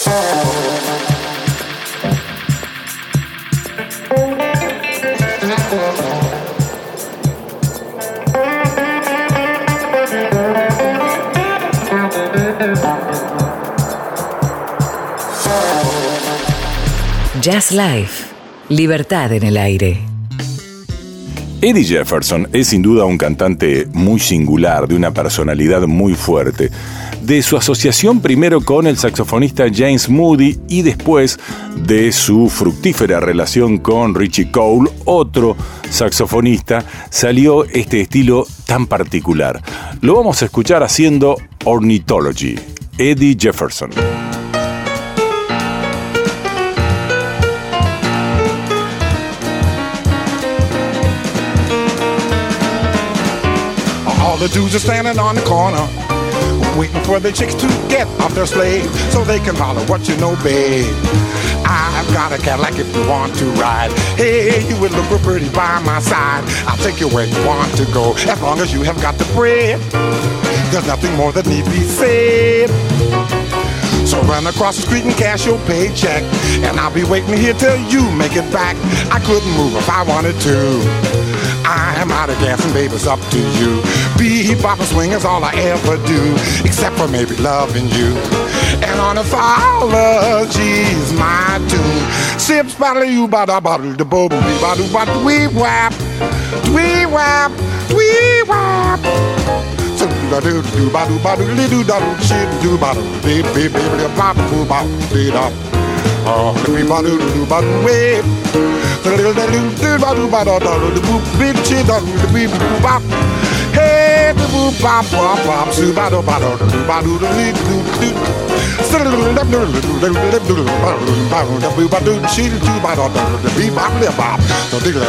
Jazz Life, libertad en el aire. Eddie Jefferson es sin duda un cantante muy singular, de una personalidad muy fuerte. De su asociación primero con el saxofonista James Moody y después de su fructífera relación con Richie Cole, otro saxofonista, salió este estilo tan particular. Lo vamos a escuchar haciendo Ornithology, Eddie Jefferson. All the dudes are standing on the corner, waiting for the chicks to get off their slave so they can holler, what you know, babe. I've got a Cadillac if you want to ride. Hey, you would look real pretty by my side. I'll take you where you want to go, as long as you have got the bread. There's nothing more that need be said. So run across the street and cash your paycheck, and I'll be waiting here till you make it back. I couldn't move if I wanted to. I'm out of gas and baby, it's up to you. Bebop and swing is all I ever do, except for maybe loving you. And ornithology's my tune. Sips bottle you bada bottle the bubble be bada bada wee wap, dwee wap, dwee wap. So do do do bada bada do do shit do bada baby baby baby pop boo bop dee da. Oh, we bada do bada wave. The little do bada bada the boop big shit da the beep boo bop. Hey, the boop bop bop bop, so bada bada do bada do do do. So the little do bada do shit do bada the beep bop lip bop. So diddle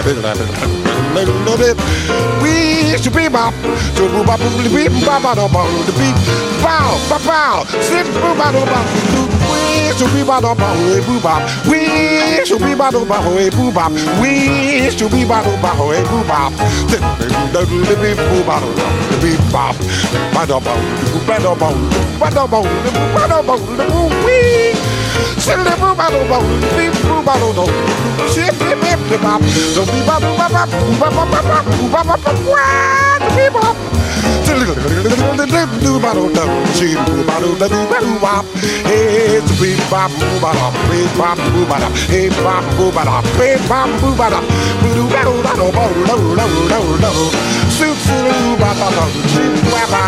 we should be bop. So boo bop the beep bop bada the beep bow bow bow. Sit boo bada bop. We should be bada bop boo bop. We should be bada bop boo bop. We should be bada bop boo bop. The beep boo bop the beep bop. Bada bop bada bop bada bop bada bop we. Sit boo bada bop beep boo bada bop. Shit beep beep bop. So be bada bop bop bop bop bop bop bop. What beep bop. Do bado do she do bado do bado bop. Hey, the beep bop boo bada beep bop boo bada hey bop boo bada beep bop boo bada do bado do bado do suit do bada do she baba.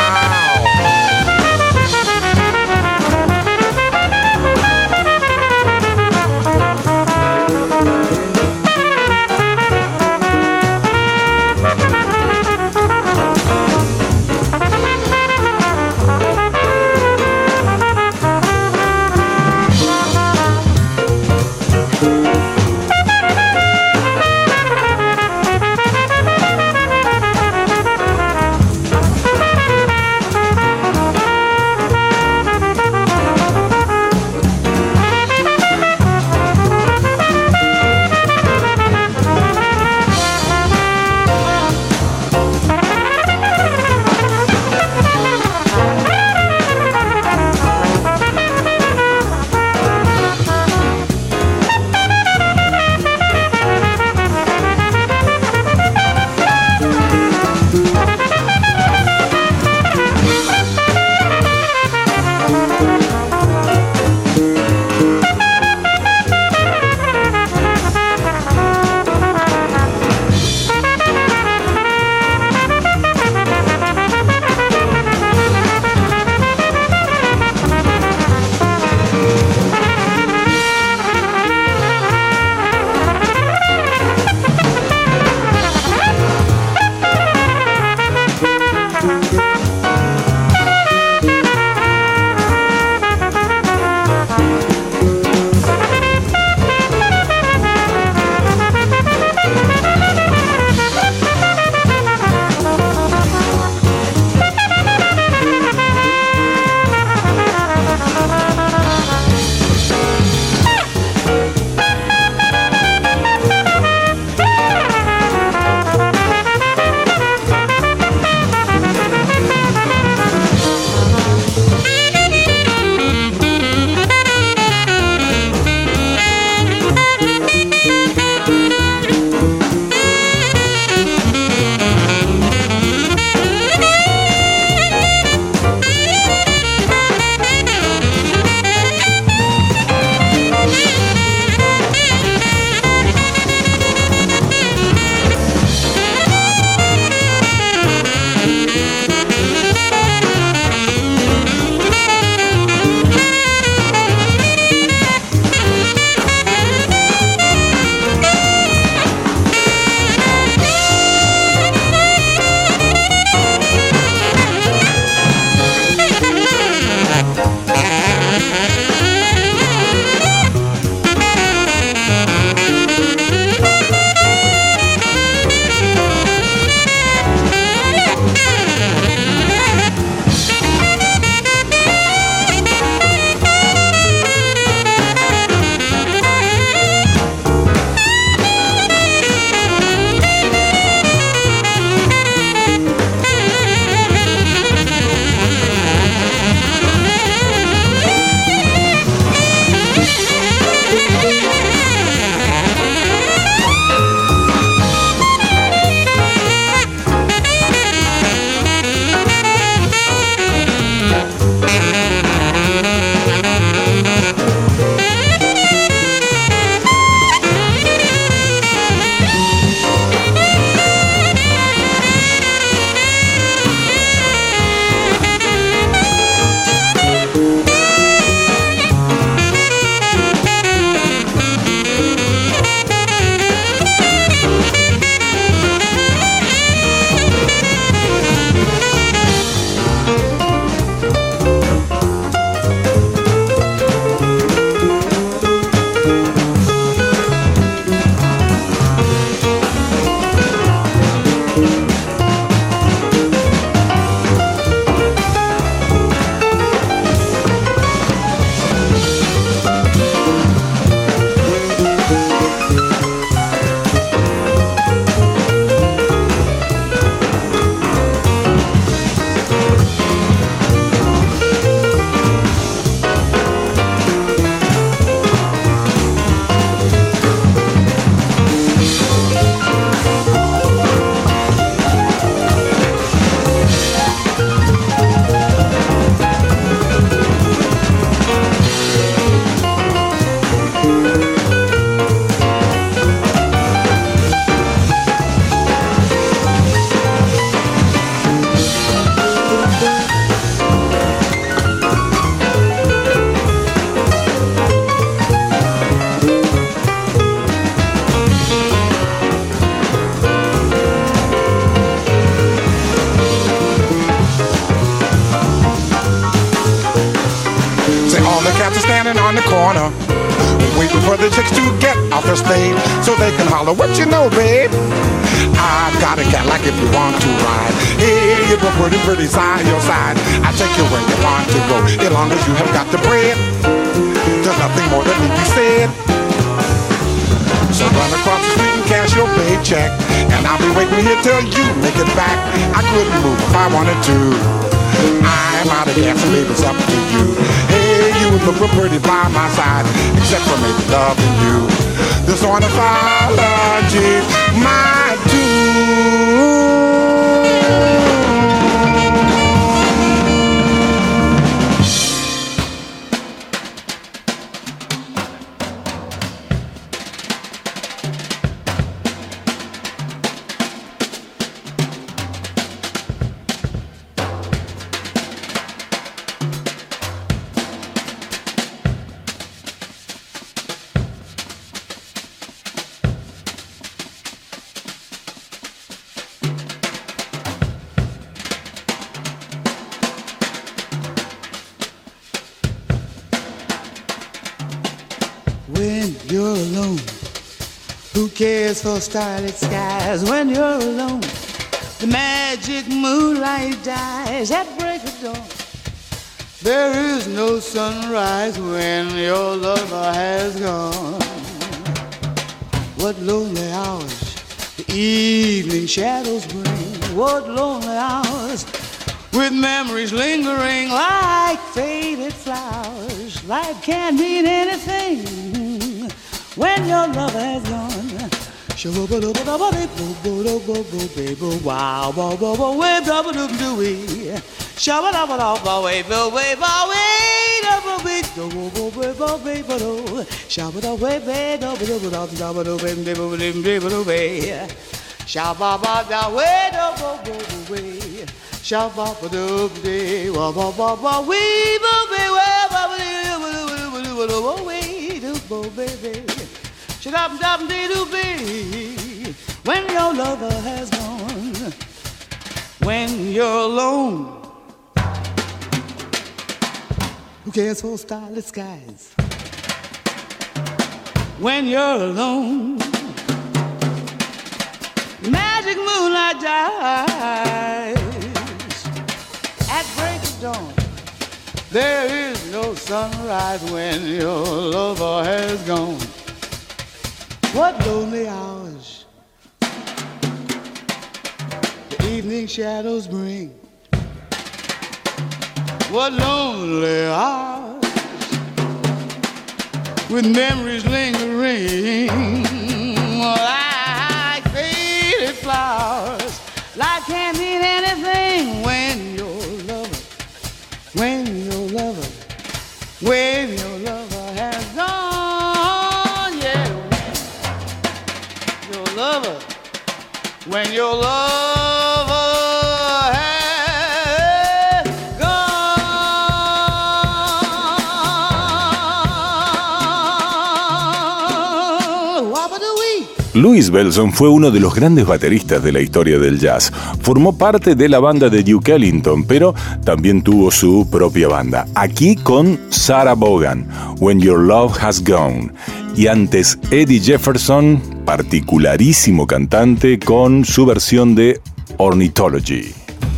the cats are standing on the corner, waiting for the chicks to get off the stage so they can holler, what you know, babe? I've got a Cadillac if you want to ride. Hey, you look pretty, pretty side your side. I take you where you want to go, as long as you have got the bread. There's nothing more that need be said. So run across the street and cash your paycheck, and I'll be waiting here till you make it back. I couldn't move if I wanted to. I'm out of gas and baby, it's up to you. Hey, you would look real pretty by my side, except for maybe loving you. This ornithology, my tune. When you're alone, who cares for starlit skies? When you're alone, the magic moonlight dies at break of dawn. There is no sunrise when your lover has gone. What lonely hours the evening shadows bring. What lonely hours with memories lingering like faded flowers. Life can't mean anything when your lover has gone. When your lover has gone, when you're alone, who cares for starlit skies? When you're alone, magic moonlight dies at break of dawn. There is no sunrise when your lover has gone. What lonely hours the evening shadows bring. What lonely hours with memories lingering like faded flowers. Life can't mean anything when your lover has gone. Yeah, your lover, when your lover has gone. Wabba-doo-wee. Louis Bellson fue uno de los grandes bateristas de la historia del jazz. Formó parte de la banda de Duke Ellington, pero también tuvo su propia banda. Aquí con Sarah Vaughan, When Your Love Has Gone. Y antes Eddie Jefferson, particularísimo cantante, con su versión de Ornithology.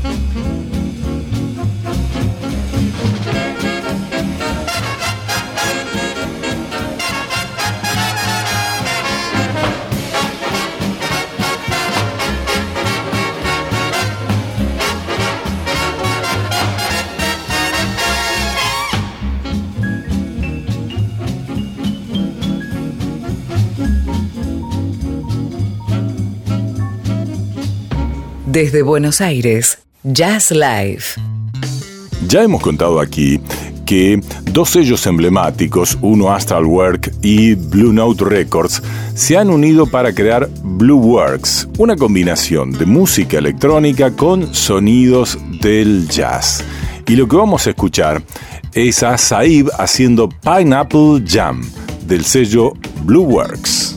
Desde Buenos Aires, Jazz Live. Ya hemos contado aquí que dos sellos emblemáticos, uno Astral Work y Blue Note Records, se han unido para crear Blue Works, una combinación de música electrónica con sonidos del jazz. Y lo que vamos a escuchar es a Saib haciendo Pineapple Jam del sello Blue Works.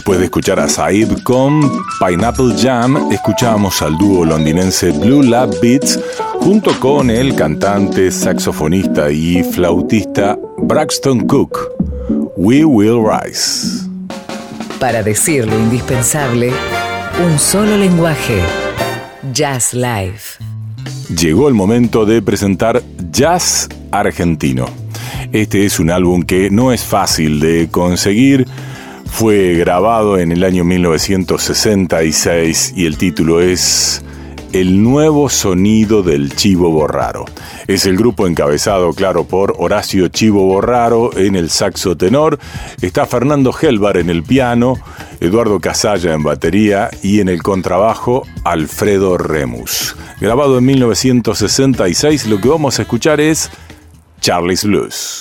Después de escuchar a Saib con Pineapple Jam, escuchábamos al dúo londinense Blue Lab Beats junto con el cantante, saxofonista y flautista Braxton Cook. We Will Rise. Para decir lo indispensable, un solo lenguaje. Jazz Live. Llegó el momento de presentar Jazz Argentino. Este es un álbum que no es fácil de conseguir. Fue grabado en el año 1966 y el título es El nuevo sonido del Chivo Borraro. Es el grupo encabezado, claro, por Horacio Chivo Borraro en el saxo tenor. Está Fernando Helbar en el piano, Eduardo Casalla en batería y en el contrabajo Alfredo Remus. Grabado en 1966, lo que vamos a escuchar es Charlie's Blues.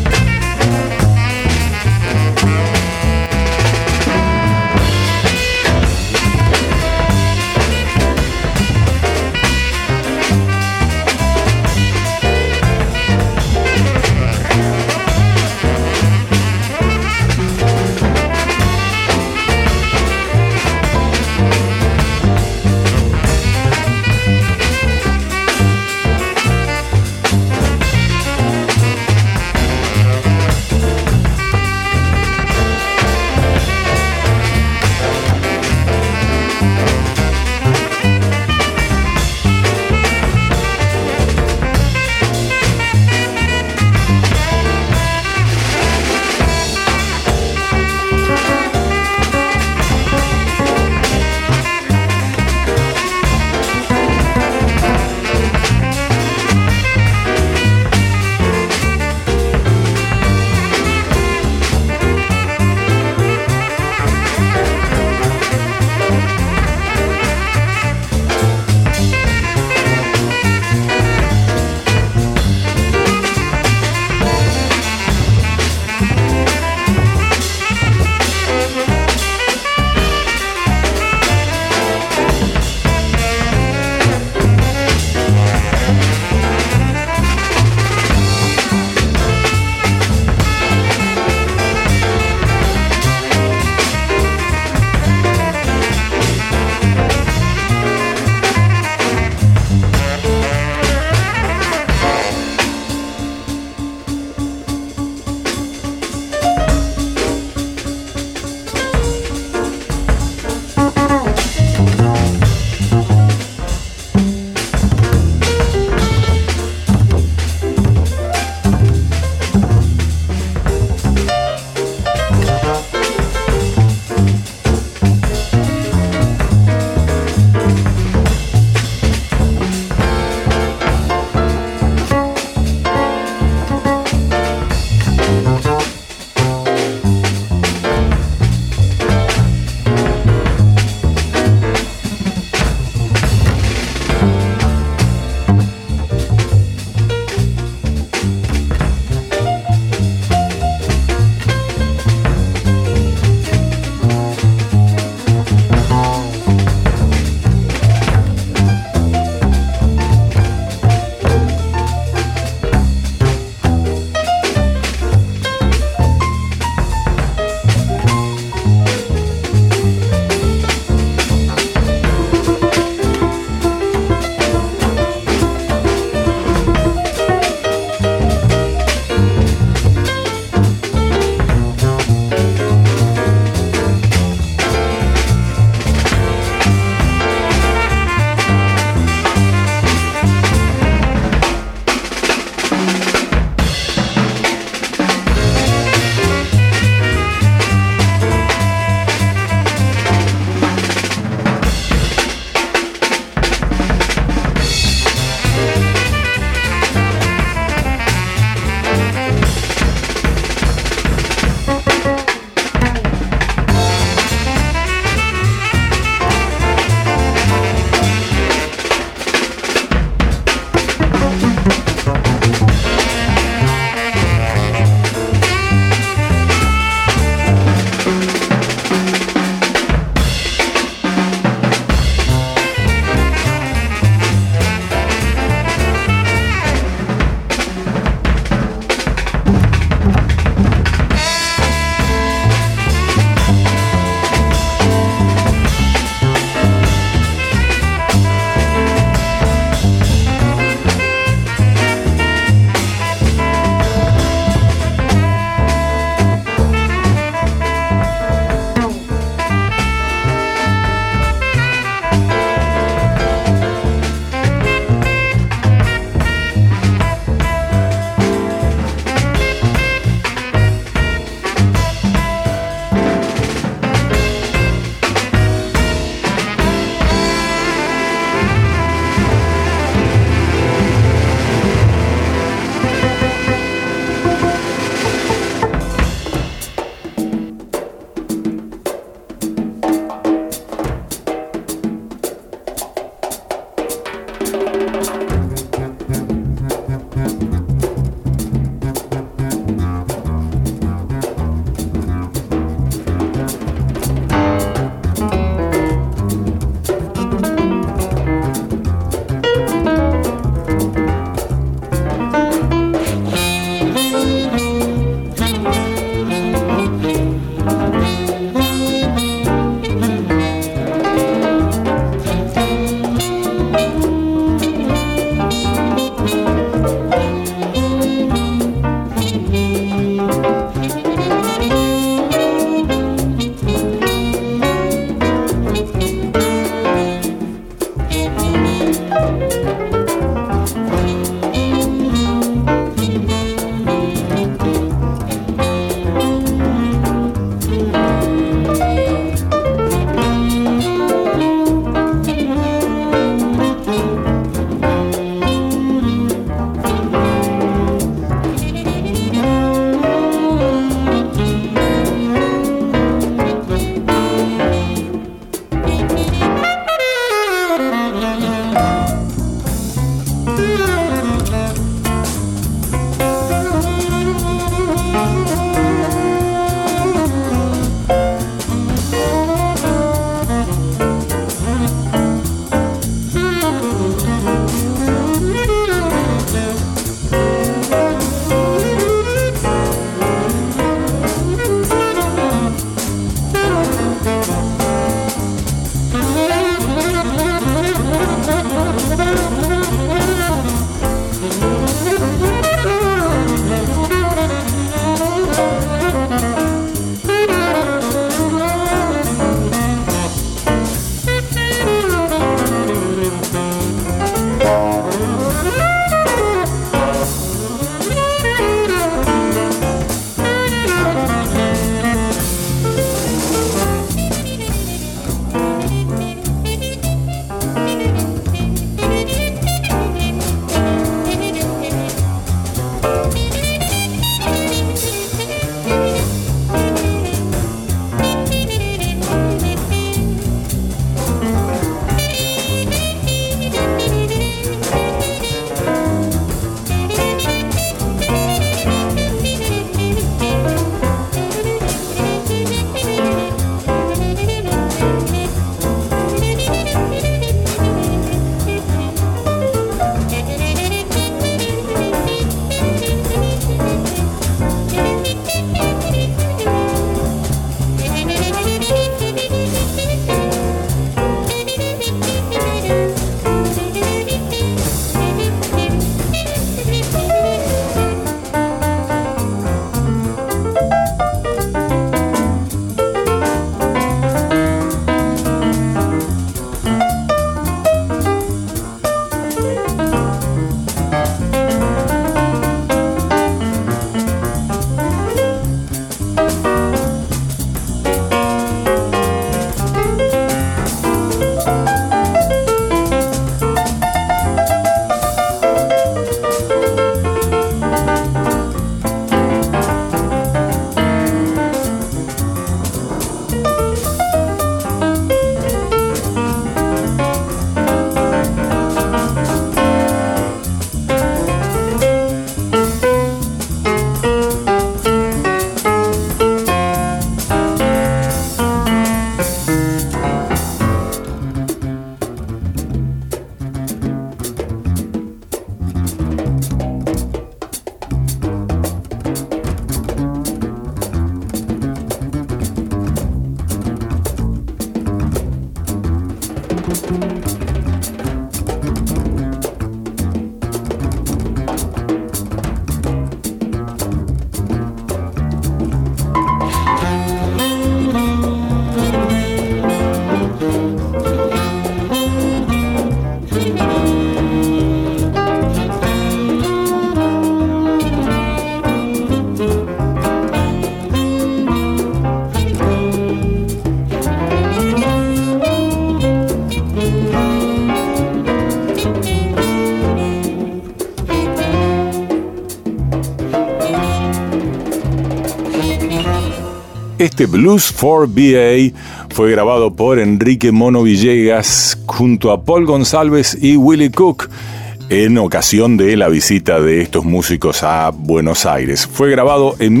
Este Blues for BA fue grabado por Enrique Mono Villegas junto a Paul González y Willie Cook en ocasión de la visita de estos músicos a Buenos Aires. Fue grabado en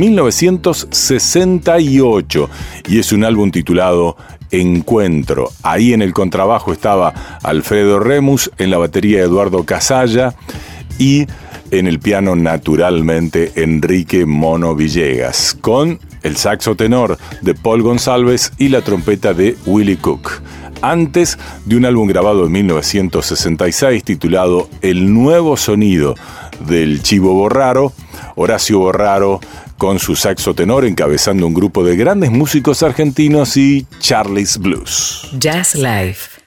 1968 y es un álbum titulado Encuentro. Ahí en el contrabajo estaba Alfredo Remus, en la batería Eduardo Casalla y en el piano, naturalmente, Enrique Mono Villegas, con el saxo tenor de Paul González y la trompeta de Willie Cook. Antes de un álbum grabado en 1966 titulado El Nuevo Sonido del Chivo Borraro, Horacio Borraro con su saxo tenor encabezando un grupo de grandes músicos argentinos y Charlie's Blues. Jazz Life.